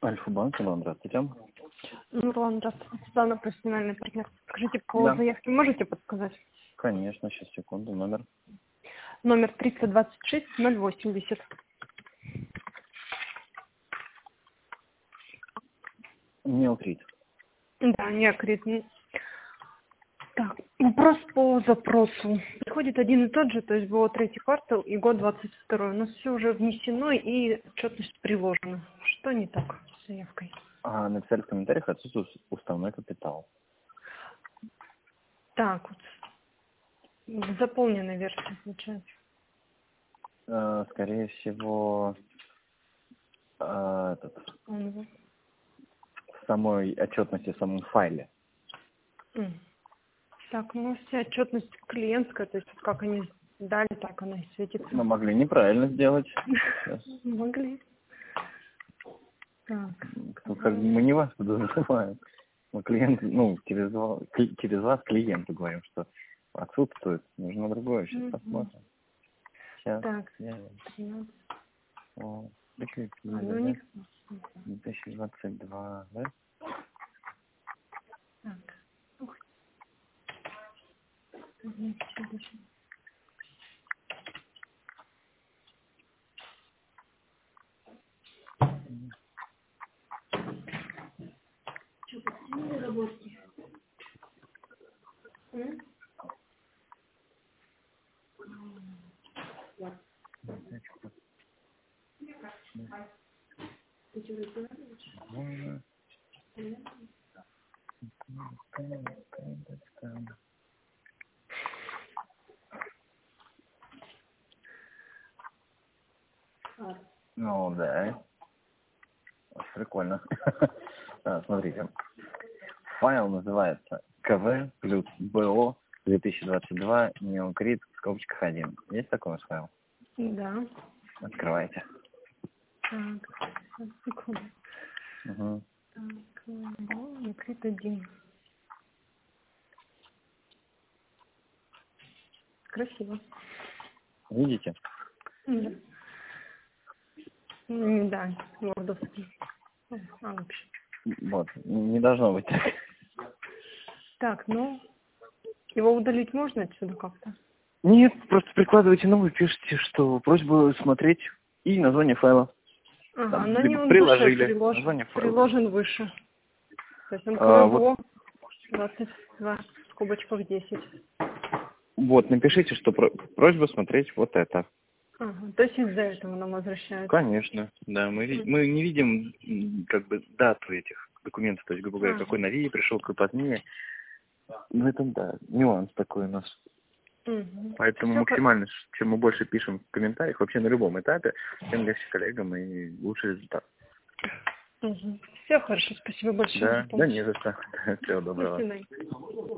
Альфа-банк, Иван, здравствуйте. Нурлан, здравствуйте. Светлана, профессиональный партнер. Скажите, по Да, заявке можете подсказать? конечно, сейчас, секунду, номер. Номер 326 080. Неокрит. Да, неокрит. Так, вопрос по запросу. Приходит один и тот же, то есть было третий квартал и год 22. Но все уже внесено и отчетность приложена. Что не так с заявкой? Написали в комментариях отсутствует уставной капитал. Так, вот. Заполненная версия получается. Скорее всего, в самой отчетности, в самом файле. Так, ну вся отчетность клиентская, то есть как они дали, так она и светится. Но могли неправильно сделать. Сейчас. Могли. Так. Мы не вас подозреваем. Мы клиенты, через вас клиенту говорим, что отсутствует. Нужно другое. Сейчас посмотрим. Сейчас. Так. 13. 2022, да? Так. Что, подтянули работки? Ну, да. Прикольно. Смотрите. Файл называется КВ плюс БО 2022 неокрит в скобочках 1. Есть такой у вас файл? Да. Открывайте. Так, секунду. Угу. Так, неокрит 1. Красиво. Видите? Да. Да, вордовский. Вообще. Вот. Не должно быть так. Так, ну, его удалить можно отсюда как-то? Нет, просто прикладываете новый, пишите, что просьба смотреть и название файла. Ага, Там, на либо нем приложили выше название файла. приложен выше. То есть он Вот, 22 в скобочках 10. вот, напишите, что просьба смотреть вот это. Ага, то есть из-за этого нам возвращают. Конечно, да, мы не видим как бы дату этих документов, то есть, грубо говоря, какой новее пришел, какой позднее. Ну, это, да, нюанс такой у нас. Поэтому Все, максимально, чем мы больше пишем в комментариях, вообще на любом этапе, тем легче коллегам и лучший результат. Все хорошо, спасибо большое за Да, помощь. не за что. Всего До доброго. свидания.